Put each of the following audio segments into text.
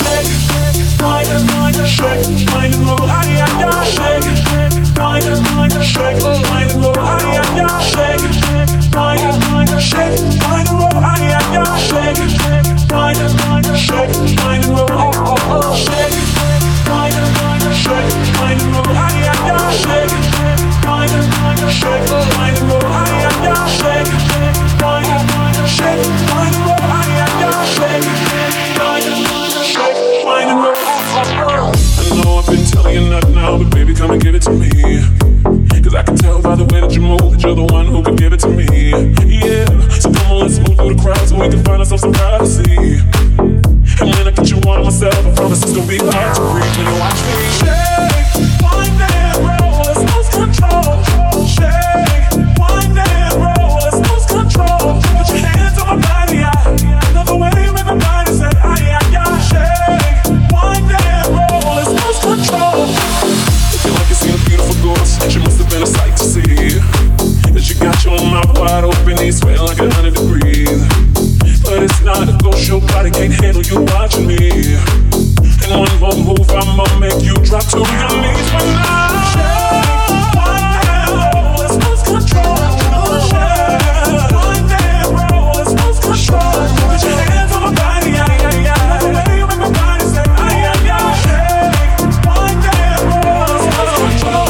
Come and give it to me, 'cause I can tell by the way that you move that you're the one who can give it to me. Yeah, so come on, let's move through the crowd so we can find ourselves some privacy. And when I get you on myself, I promise it's gonna be hard to breathe when you watch me. Shake, wind and roll, let's lose control. Shake, wind and roll, let's lose control. Put your hands on my body, I love the way you make my body say, ay, ay, ay. Shake, wind and roll, let's lose control. Feel like you seen a beautiful ghost. She must have been a sight to see. That you got your mouth wide open, he's sweating like 100 degrees. But it's not a ghost, your body can't handle you watching me. And one more move, I'ma make you drop to your knees. But now, shake, wind and roll, let's lose control. Shake, wind and roll, let's lose control. Put your hands on my body, ay, ay, ay. The way you make my body say, ay, ay, ay. Shake, wind and roll, let's lose control.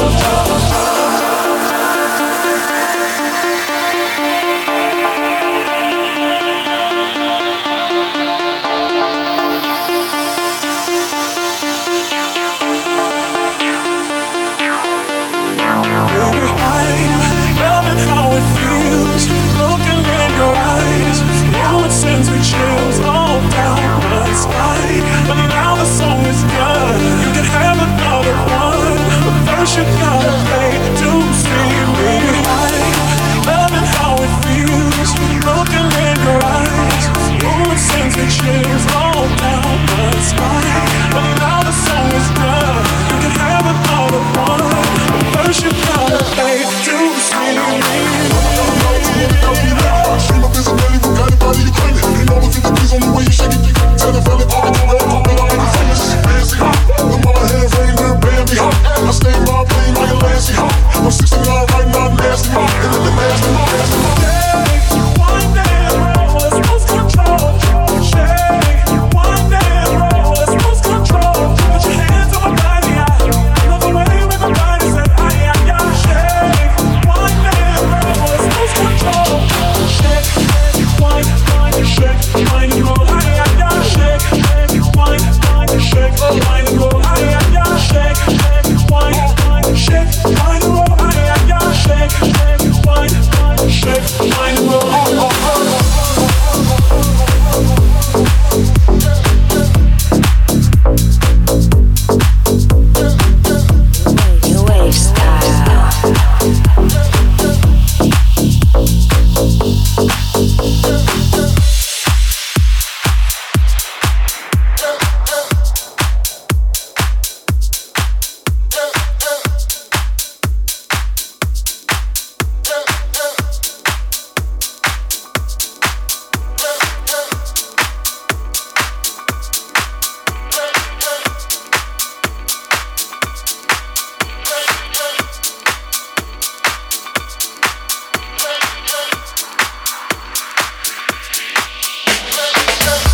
Chills all down my spine. But now the song is done. You can have another one, but first you